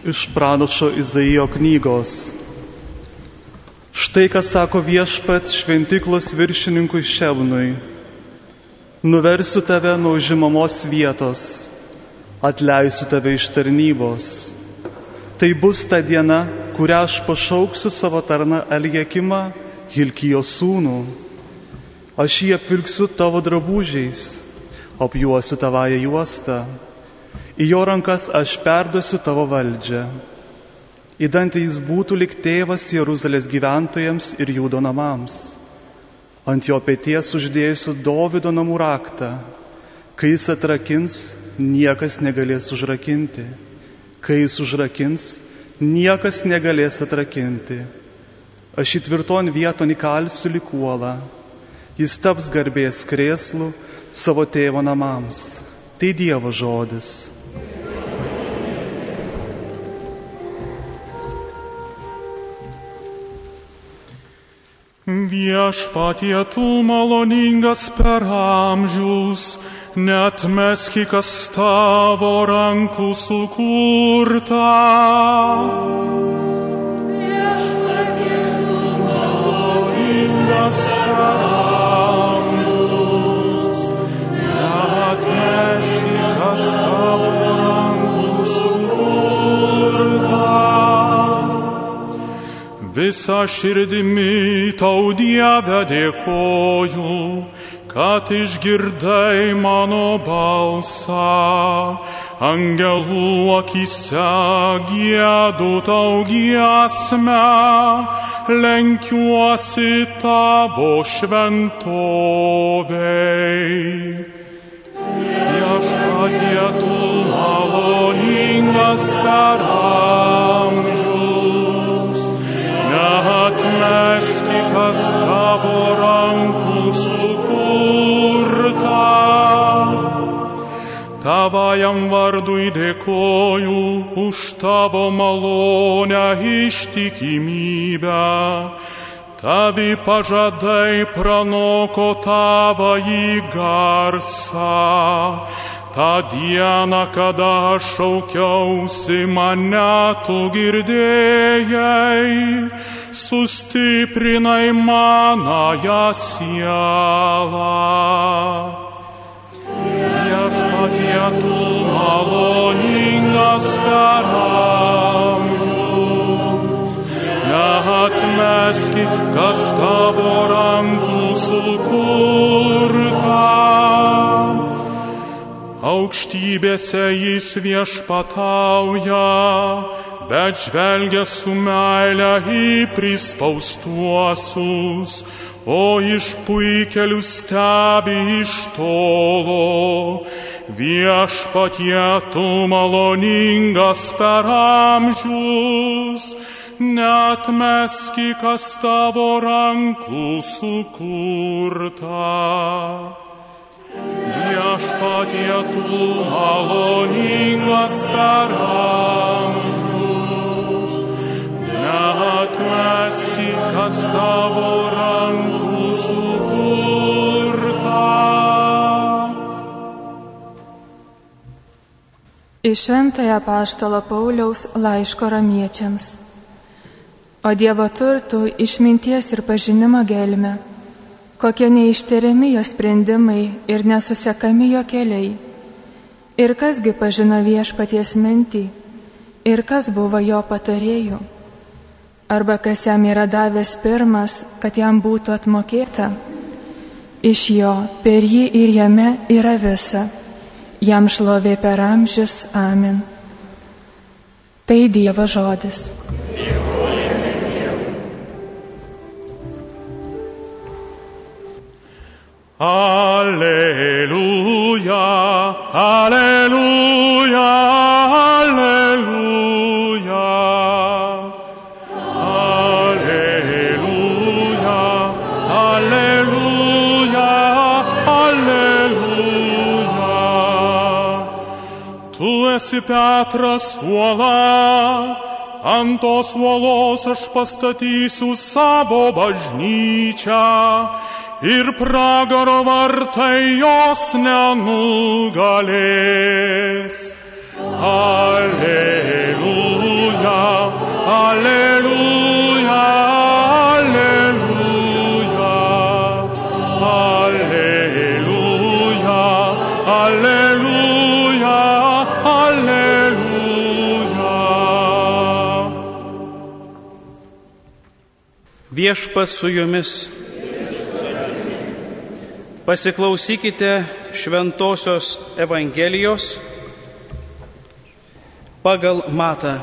Iš pranašo Izaijo knygos. Štai ką sako Viešpats šventyklos viršininkui Šebnui. Nuversiu tave nuo užimamos vietos, atleisiu tave iš tarnybos. Tai bus ta diena, kurią aš pašauksiu savo tarną Eliakimą, Hilkijo sūnų. Aš jį apvilksiu tavo drabužiais, apjuosiu tavąją juostą. Į jo rankas aš perduosiu tavo valdžią. Įdant jis būtų lyg tėvas Jeruzalės gyventojams ir Judo namams. Ant jo peties uždėjusiu Dovydo namų raktą. Kai jis atrakins, niekas negalės užrakinti. Kai jis užrakins, niekas negalės atrakinti. Aš jį tvirton vieton įkalsiu lyg uolą. Jis taps garbės krėslu savo tėvo namams. Tai Dievo žodis. Viešpatie, tu maloningas per amžius, neatmeski, kas tavo rankų sukurta. Viešpatie, tu maloningas per amžius, neatmeski, kas tavo rankų sukurta. Visa širdimi tau, Dieve, dėkoju, kad išgirdai mano balsą. Angelų akyse giedu tau giesmę, lenkiuosi tavo šventovei. Viešpatie, tu maloningas per amžius, neatmeski, kas tavo rankų sukurta. Tavajam vardui dėkoju už tavo malonę ištikimybę. Tavi pažadai pranoko tavąjį garsą. Ta diena, kada aš šaukiausi, mane tu girdėjai, sustiprinai manąją sielą. Viešpatie, tu maloningas per amžius, neatmeski, kas tavo rankų sukurta. Aukštybėse jis viešpatauja, bet žvelgia su meile į prispaustuosius, o išpuikėlių stebi iš tolo. Viešpatie, tu maloningas per amžius, neatmeski, kas tavo rankų sukurta. Viešpatie, tu maloningas per amžius, neatmeski, kas tavo rankų sukurta. Iš Šventojo apaštalo Pauliaus laiško Romiečiams. O Dievo turtų, išminties ir pažinimo gelmę, kokie neištiriami jo sprendimai ir nesusekami jo keliai. Ir kasgi pažino Viešpaties mintį, ir kas buvo jo patarėjų. Arba kas jam yra davęs pirmas, kad jam būtų atmokėta. Iš jo, per jį ir jame yra visa. Jam šlovė per amžius. Amen. Tai Dievo žodis. Alleluja, alleluja, alleluja. Alleluja, alleluja, alleluja. Tu esi Petras uola, ant tos uolos aš pastatysiu savo bažnyčią. Ir pragaro vartai jos nenugalės. Alleluja. Viešpats su jumis. Pasiklausykite Šventosios Evangelijos pagal Matą.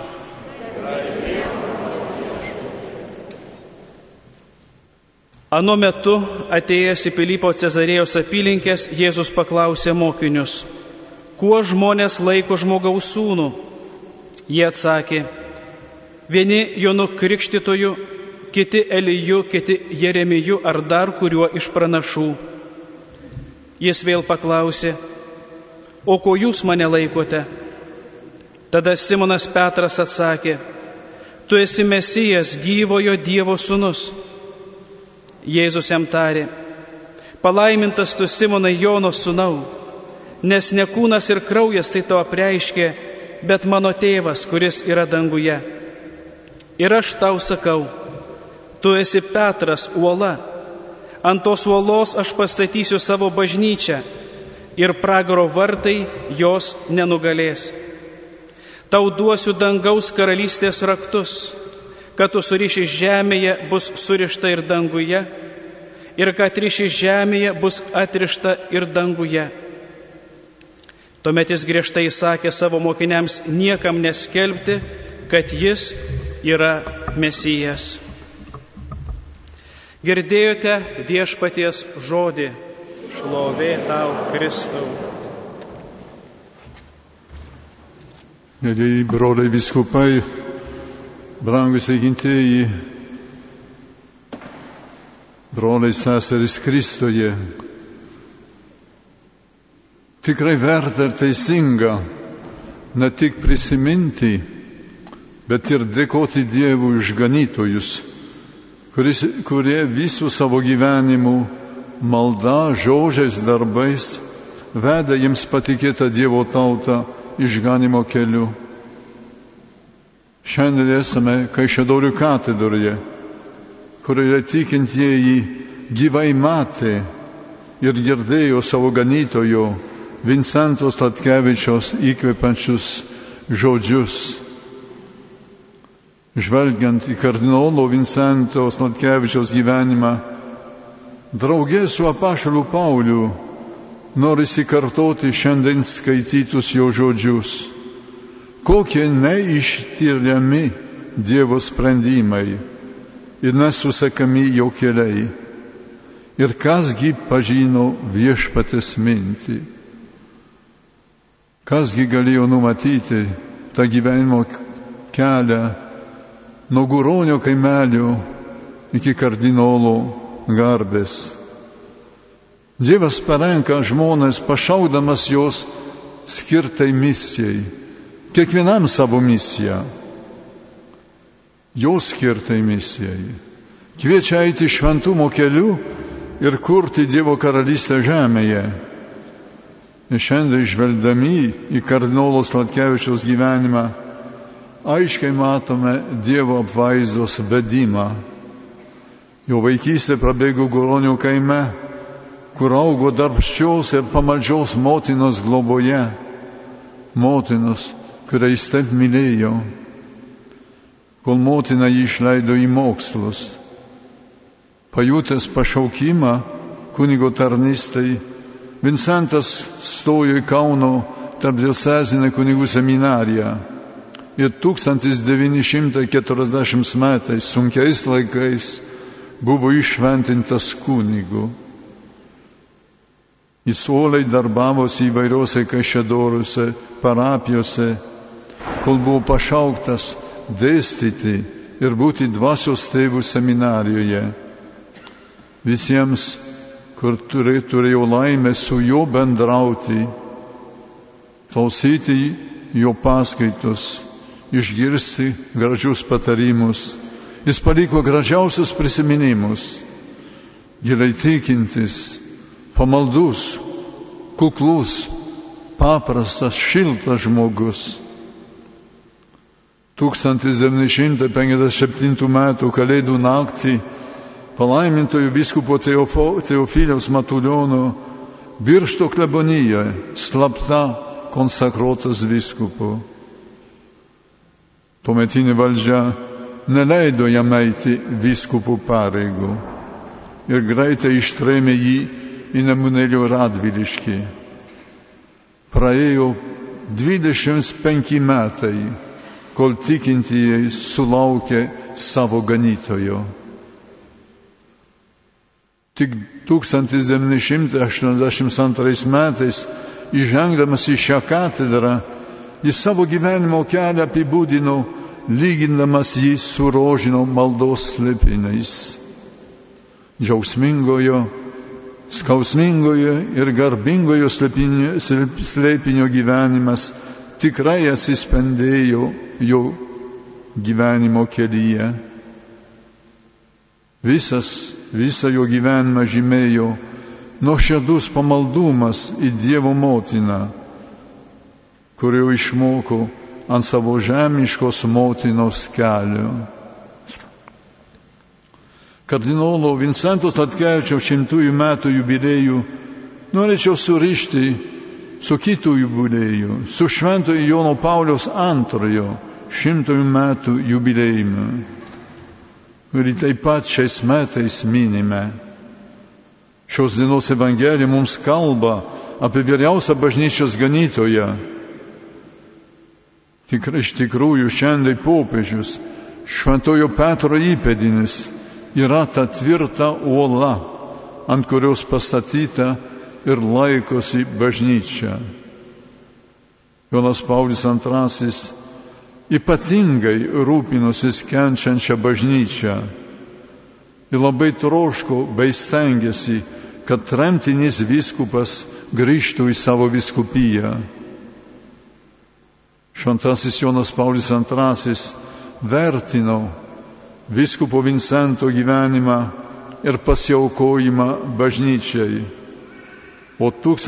Anu metu, atėjęs į Pilypo Cezarėjos apylinkės, Jėzus paklausė mokinius: kuo žmonės laiko žmogaus sūnų? Jie atsakė: vieni Jonu Krikštytoju, kiti Eliju, kiti Jeremiju ar dar kuriuo iš pranašų. Jis vėl paklausė: o ko jūs mane laikote? Tada Simonas Petras atsakė: tu esi Mesijas, gyvojo Dievo sūnus. Jėzus jam tarė: palaimintas tu, Simonai, Jono sūnau, nes ne kūnas ir kraujas tai to apreiškė, bet mano tėvas, kuris yra danguje. Ir aš tau sakau, tu esi Petras, uola. Ant tos uolos aš pastatysiu savo bažnyčią ir pragaro vartai jos nenugalės. Tau duosiu dangaus karalystės raktus, kad tu suriši žemėje, bus surišta ir danguje, ir kad riši žemėje, bus atrišta ir danguje. Tuomet jis griežtai sakė savo mokiniams niekam neskelbti, kad jis yra Mesijas. Girdėjote viešpaties žodį. Šlovė tau, Kristau. Mėlyji broliai vyskupai, brangus tikintieji, broliai seserys Kristuje, tikrai verta ir teisinga ne tik prisiminti, bet ir dėkoti Dievui už ganytojus, kurie visų savo gyvenimų malda, žodžiais, darbais veda jiems patikėtą Dievo tautą išganimo keliu. Šiandien esame Kaišiadorių katedroje, kurioje tikintieji gyvai matė ir girdėjo savo ganytojo Vincento Sladkevičiaus įkvepiančius žodžius. Žvelgiant į kardinolo Vincento Sladkevičiaus gyvenimą, draugė su apaštalu Pauliu norisi kartoti šiandien skaitytus jo žodžius. Kokie neištyriami Dievo sprendimai ir nesusekami jo keliai. Ir kasgi pažino viešpatės mintį. Kasgi galėjo numatyti tą gyvenimo kelią nuo Guronio kaimelio iki kardinolo garbės. Dievas parenka žmones, pašaukdamas jos skirtai misijai, kiekvienam savo misiją, jos skirtai misijai. Kviečia eiti šventumo keliu ir kurti Dievo karalystę žemėje. Ir šiandien žvelgdami į kardinolo Sladkevičiaus gyvenimą, aiškiai matome Dievo apvaizdos vedimą. Jo vaikystė prabėgo Guronio kaime, kur augo darbščios ir pamaldžios motinos globoje, motinos, kurią jis taip mylėjo, kol motina jį išleido į mokslus. Pajutęs pašaukimą kunigo tarnystai, Vincentas stojo į Kauno tarpdiecezinę kunigų seminariją. Ir 1940 metais, sunkiais laikais, buvo iššventintas kunigu. Jis uoliai darbavosi įvairiose Kaišiadoriuose parapijose, kol buvo pašauktas dėstyti ir būti dvasios tėvų seminarijoje. Visiems, kur turėjo laimę su juo bendrauti, klausyti jo paskaitos, išgirsti gražius patarimus. Jis paliko gražiausius prisiminimus, giliai tikintis, pamaldus, kuklus, paprastas, šiltas žmogus. 1957 metų Kalėdų naktį palaimintojo vyskupo Teofiliaus Matulionio Biršto klebonijoje slapta konsekruotas vyskupu. Tuometinė valdžia neleido jam eiti vyskupų pareigų ir greitai ištrėmė jį į Nemunėlio Radviliškį. Praėjo 25 metai, kol tikintieji sulaukė savo ganytojo. Tik 1982 metais, įžengdamas į šią katedrą, jis savo gyvenimo kelią apibūdino, lygindamas jį su rožinio maldos slėpiniais. Džiaugsmingojo, skausmingojo ir garbingojo slėpinio gyvenimas tikrai atsispendėjo jo gyvenimo kelyje. Visą jo gyvenimą žymėjo nuoširdus pamaldumas į Dievo motiną, kurio išmoko ant savo žemiškos motinos kelio. Kardinolo Vincento Sladkevičiaus 100 metų jubiliejų norėčiau surišti su kitų jubiliejų, su Šventojo Jono Pauliaus II 100 metų jubiliejumi, kurį taip pat šiais metais minime. Šios dienos Evangelija mums kalba apie vyriausią bažnyčios ganytoją. Iš tikrųjų, šiandien popiežius, Šventojo Petro įpėdinis, yra ta tvirta uola, ant kurios pastatyta ir laikosi bažnyčia. Jonas Paulius II ypatingai rūpinosi kenčiančią bažnyčią ir labai troško bei stengėsi, kad tremtinis vyskupas grįžtų į savo vyskupiją. Šventasis Jonas Paulius II vertino vyskupo Vincento gyvenimą ir pasiaukojimą bažnyčiai, o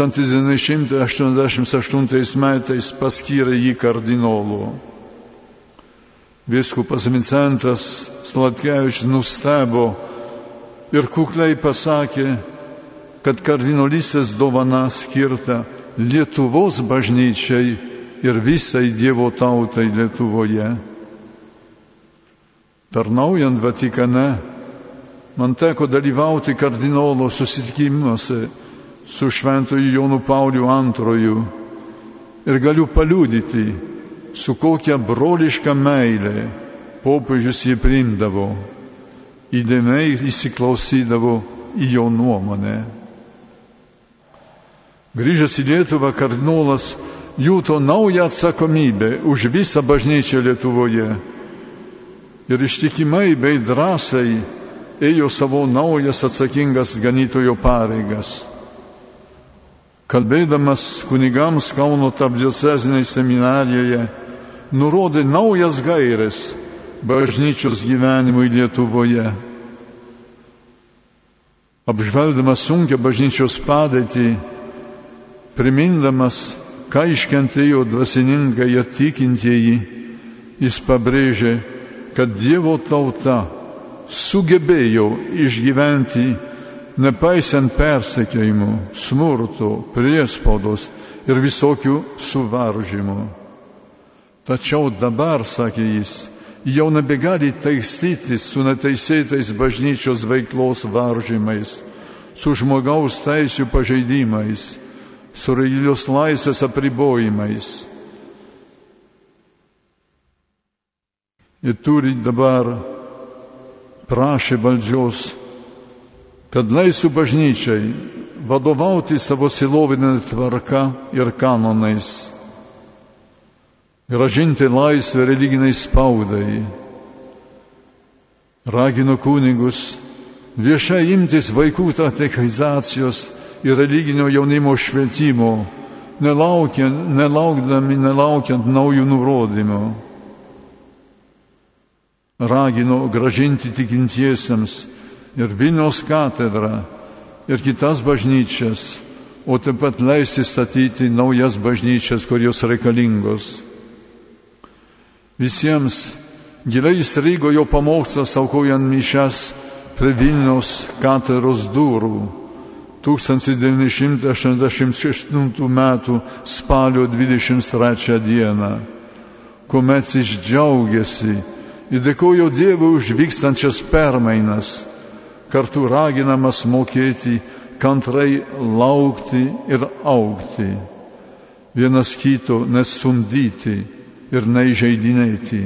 1988 metais paskyrė jį kardinolu. Vyskupas Vincentas Sladkevičius nustebo ir kukliai pasakė, kad kardinolystės dovana skirta Lietuvos bažnyčiai ir visai Dievo tautai Lietuvoje. Tarnaujant Vatikane, man teko dalyvauti kardinolo susitikimuose su Šventoju Jonu Pauliu II ir galiu paliudyti, su kokia broliška meilė popiežius jį priimdavo, įdėmiai įsiklausydavo į jo nuomonę. Grįžęs į Lietuvą, kardinolas juto naują atsakomybę už visą bažnyčią Lietuvoje ir ištikimai bei drąsiai ėjo savo naujas atsakingas ganytojo pareigas. Kalbėdamas kunigams Kauno tarpdiecezinėje seminarijoje, nurodė naujas gaires bažnyčios gyvenimui Lietuvoje. Apžvelgdamas sunkią bažnyčios padėtį, primindamas, ką iškentėjo dvasininkai ir tikintieji, jis pabrėžė, kad Dievo tauta sugebėjo išgyventi nepaisant persekiojimų, smurto, priespaudos ir visokių suvaržymų. Tačiau dabar, sakė jis, jau nebegali taikstytis su neteisėtais bažnyčios veiklos varžymais, su žmogaus teisių pažeidimais, su religijos laisvės apribojimais. Ir turi dabar prašė valdžios, kad leistų bažnyčiai vadovauti savo sielovinę tvarką ir kanonais, grąžinti laisvę religiniai spaudai. Ragino kunigus viešai imtis vaikų katechizacijos ir religinio jaunimo švietimo, nelaukiant naujų nurodymų. Ragino grąžinti tikintiesiems ir Vilniaus katedrą ir kitas bažnyčias, o taip pat leisti statyti naujas bažnyčias, kurios reikalingos. Visiems giliai įstrigo jo pamokslas aukojant mišias prie Vilniaus katedros durų 1986 metų spalio 23 dieną, kuomet jis džiaugiasi ir dėkoju Dievui už vykstančias permainas, kartu raginamas mokėti kantrai laukti ir augti, vienas kito nestumdyti ir neįžeidinėti.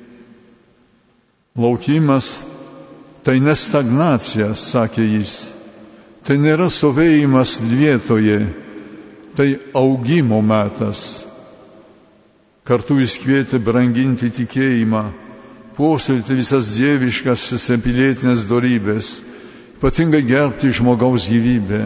Laukimas tai ne stagnacija, sakė jis, tai nėra stovėjimas vietoje, tai augimo metas. Kartu jis kvietė branginti tikėjimą, puoselėti visas dieviškas pilietinės dorybės, ypatingai gerbti žmogaus gyvybę.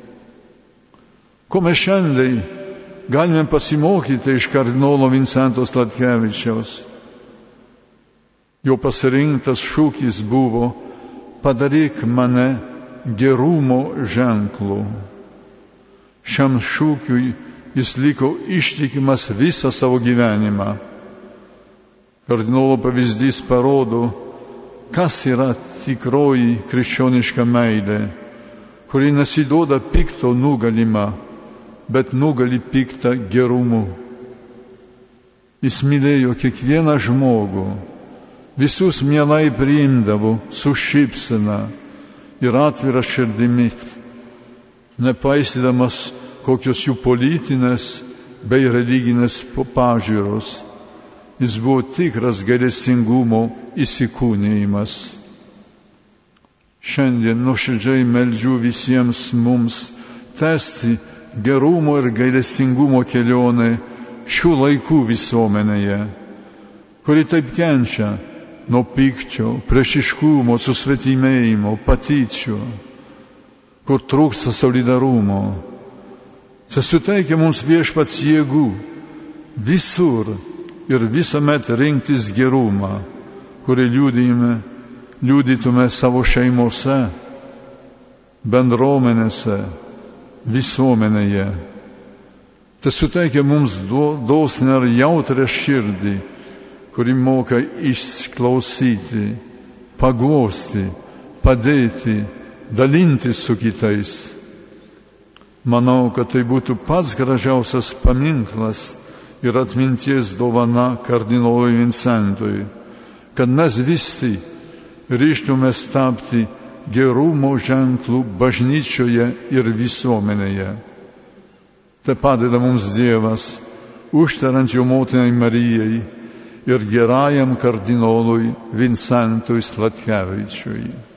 Ko mes šiandien galime pasimokyti iš kardinolo Vincento Sladkevičiaus? Jo pasirinktas šūkis buvo: padaryk mane gerumo ženklu. Šiam šūkiui jis liko ištikimas visą savo gyvenimą. Kardinolo pavyzdys parodo, kas yra tikroji krikščioniška meilė, kuri nesiduoda pikto nugalimą, bet nugali piktą gerumu. Jis mylėjo kiekvieną žmogų, visus mielai priimdavo su šypsena ir atvira širdimi, nepaisydamas kokios jų politinės bei religinės pažiūros. Jis buvo tikras gailestingumo įsikūnijimas. Šiandien nuoširdžiai meldžiu visiems mums tęsti gerumo ir gailestingumo kelionę šių laikų visuomenėje, kuri taip kenčia nuo pykčio, priešiškumo, susvetimėjimo, patyčių, kur trūksta solidarumo. Suteikia mums Viešpats jėgų visur ir visuomet rinktis gerumą, kurį liudytume savo šeimose, bendruomenėse, visuomenėje. Suteikia mums dosnią ir jautrią širdį, kuri moka išklausyti, paguosti, padėti, dalintis su kitais. Manau, kad tai būtų pats gražiausias paminklas ir atminties dovana kardinolui Vincentui, kad mes visi ryžtumės tapti gerumo ženklų bažnyčioje ir visuomenėje. Tai padeda mums Dievas, užtariant jo motinai Marijai ir gerajam kardinolui Vincentui Sladkevičiui.